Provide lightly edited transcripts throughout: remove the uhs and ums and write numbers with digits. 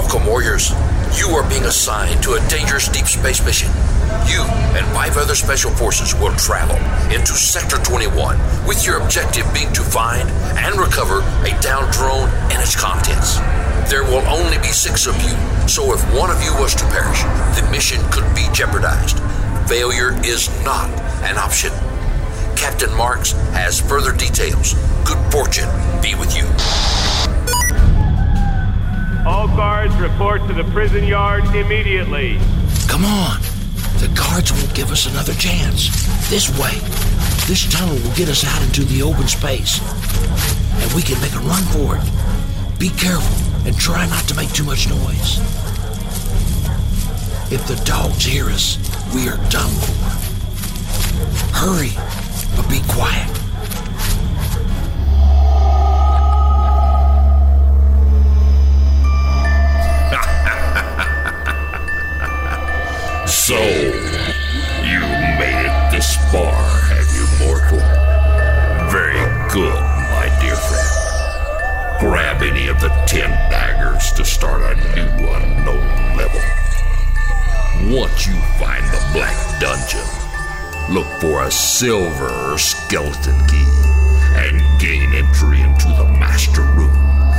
Welcome, warriors. You are being assigned to a dangerous deep space mission. You and 5 other special forces will travel into Sector 21 with your objective being to find and recover a downed drone and its contents. There will only be 6 of you, so if one of you was to perish, the mission could be jeopardized. Failure is not an option. Captain Marks has further details. Good fortune be with you. All guards report to the prison yard immediately. Come on. The guards won't give us another chance. This way. This tunnel will get us out into the open space. And we can make a run for it. Be careful and try not to make too much noise. If the dogs hear us, we are done for. Hurry, but be quiet. So, you made it this far, have you, mortal? Very good, my dear friend. Grab any of the 10 daggers to start a new unknown level. Once you find the Black Dungeon, look for a silver skeleton key and gain entry into the master room.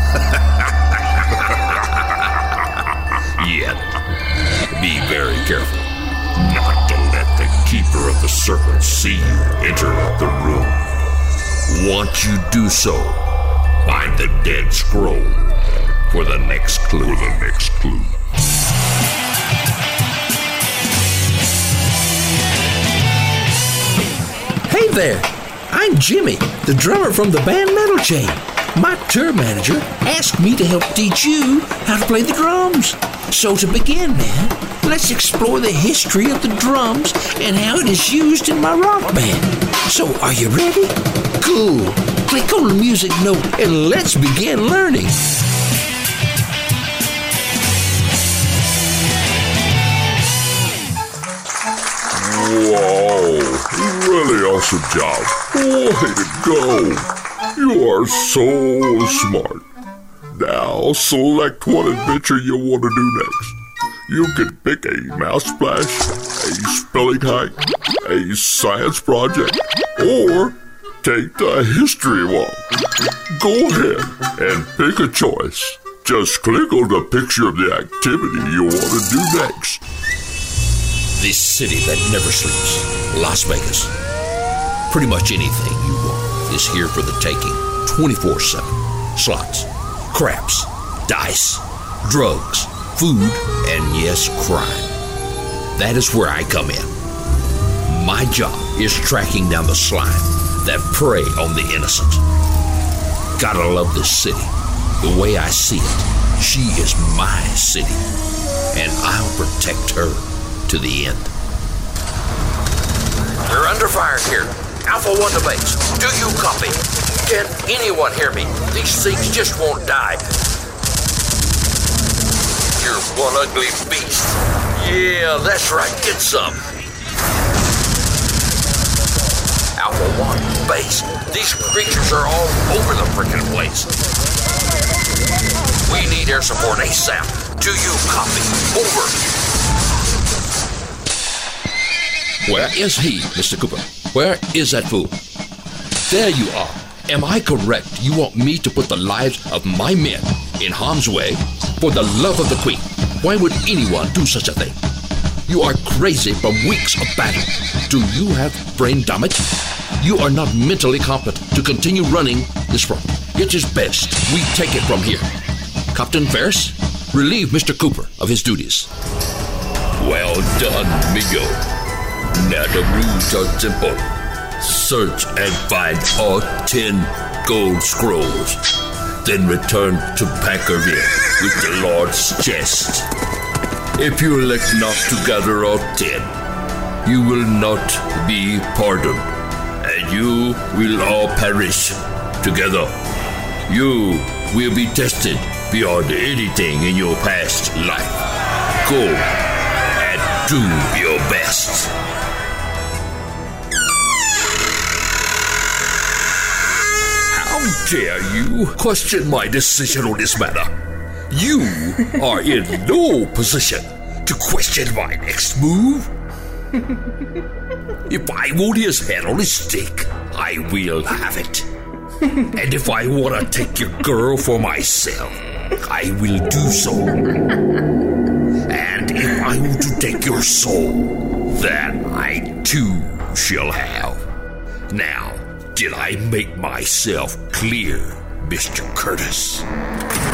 Yet, be very careful not to let the Keeper of the Serpent see you enter the room. Once you do so, find the dead scroll for the next clue. Hey there, I'm Jimmy, the drummer from the band Metal Chain. My tour manager asked me to help teach you how to play the drums. So to begin, man, let's explore the history of the drums and how it is used in my rock band. So, are you ready? Cool. Click on the music note and let's begin learning. Whoa, really awesome job. Way to go. You are so smart. Now select what adventure you want to do next. You can pick a mouse splash, a spelling hike, a science project, or take the history walk. Go ahead and pick a choice. Just click on the picture of the activity you want to do next. This city that never sleeps, Las Vegas. Pretty much anything you want is here for the taking, 24/7. Slots, craps, dice, drugs, food, and yes, crime. That is where I come in. My job is tracking down the slime that prey on the innocent. Gotta love this city. The way I see it, she is my city, and I'll protect her to the end. We're under fire here. Alpha 1 to base. Do you copy? Can anyone hear me? These things just won't die. You're one ugly beast. Yeah, that's right. Get some. Alpha 1, base. These creatures are all over the frickin' place. We need air support ASAP. Do you copy? Over. Where is he, Mr. Cooper? Where is that fool? There you are. Am I correct? You want me to put the lives of my men in harm's way for the love of the Queen? Why would anyone do such a thing? You are crazy from weeks of battle. Do you have brain damage? You are not mentally competent to continue running this front. It is best we take it from here. Captain Ferris, relieve Mr. Cooper of his duties. Well done, Migo. Now the rules are simple. Search and find all 10 gold scrolls. Then return to Packerville with the Lord's chest. If you elect not to gather all 10, you will not be pardoned, and you will all perish together. You will be tested beyond anything in your past life. Go and do your best. How dare you question my decision on this matter? You are in no position to question my next move. If I want his head on a stick, I will have it. And if I want to take your girl for myself, I will do so. And if I want to take your soul, then I too shall have. Now, did I make myself clear, Mr. Curtis?